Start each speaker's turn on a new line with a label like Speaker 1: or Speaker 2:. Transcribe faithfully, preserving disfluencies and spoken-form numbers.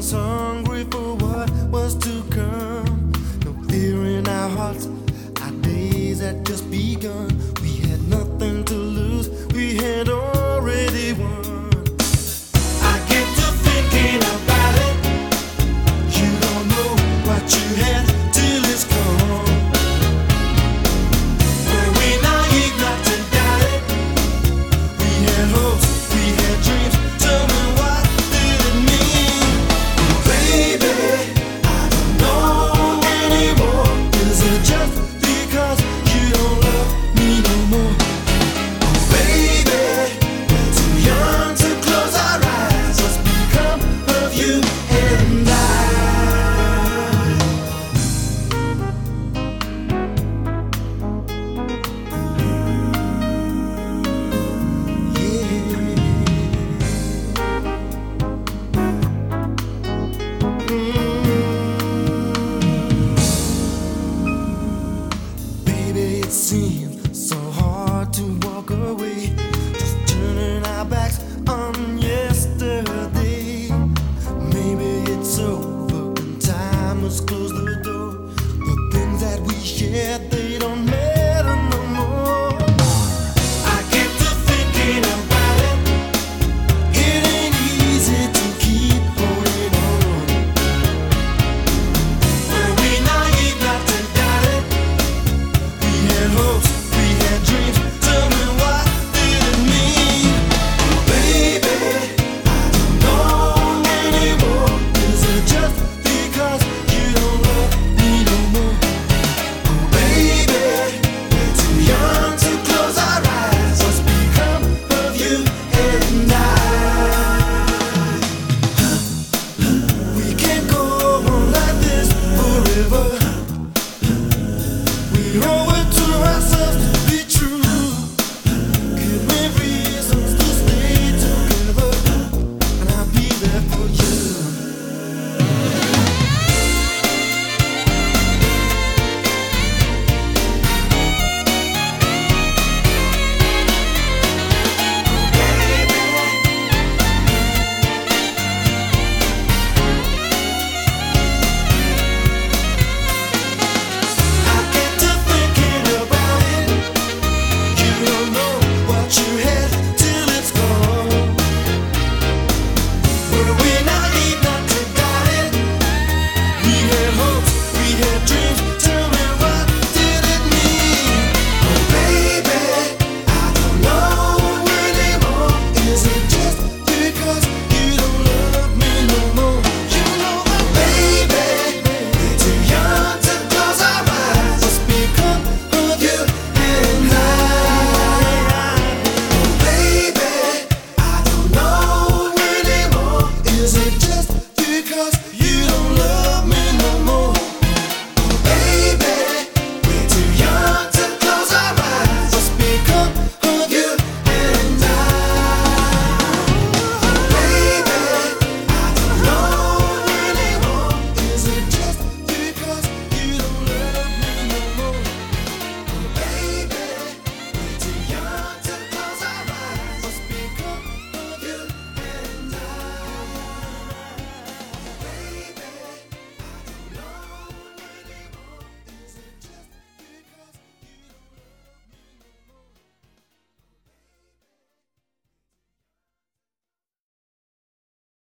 Speaker 1: was hungry for what was to come. No fear in our hearts, our days had just begun. We had nothing to lose, we had already won. I get to thinking about it. You don't know what you had till it's gone. Were we naive not to doubt it? We had hopes, we had dreams. Tell me what did it mean? Baby, I don't know anymore. Is it just because you don't love me no more? Baby, we're too young to close our eyes. What's become of you and I? Baby, it seems so hard to walk away.